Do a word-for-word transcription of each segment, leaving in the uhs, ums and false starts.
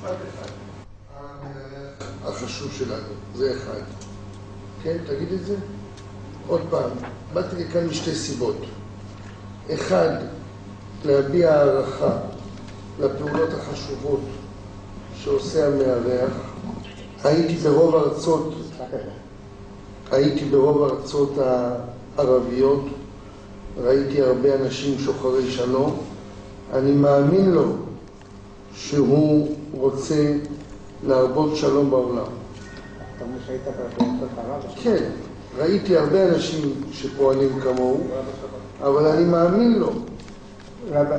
משפט אחד. החשוב שלנו, זה אחד. כן, תגיד את זה? עוד פעם, באתי לכאן משתי סיבות. אחד, להביע הערכה לפעולות החשובות שעושה המארח. הייתי ברוב ארצות, הייתי ברוב ארצות הערביות, ראיתי הרבה אנשים שוחרי שלום. אני מאמין לו שהוא רוצה להרבות שלום בעולם. אתה אומר שהיית בארצות ערב? כן, ראיתי הרבה אנשים שפועלים כמוהו, אבל אני מאמין לו. Rabbi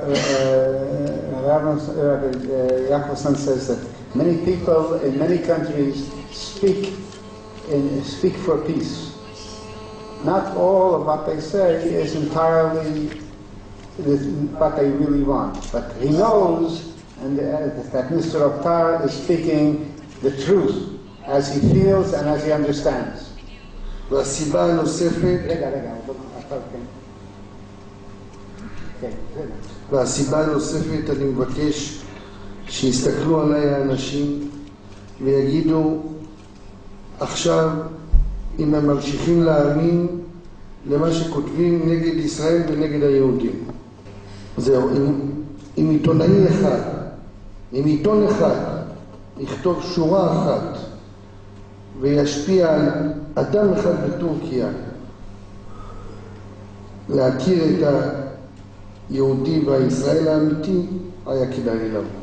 Yakovson says that many people in many countries speak in, speak for peace. Not all of what they say is entirely what they really want, but he knows and that Mister Oktar is speaking the truth as he feels and as he understands. והסיבה הנוספת, רגע, רגע, עכשיו כן. כן, רגע. והסיבה הנוספת, אני מבקש שיסתכלו עליי האנשים ויגידו עכשיו אם הם ממשיכים להאמין למה שכותבים נגד ישראל ונגד היהודים. זהו, אם, אם עיתונאי אחד, אם עיתון אחד יכתוב שורה אחת וישפיע על אדם אחד בטורקיה להכיר את היהודי והישראל האמיתי, היה כדאי לנו.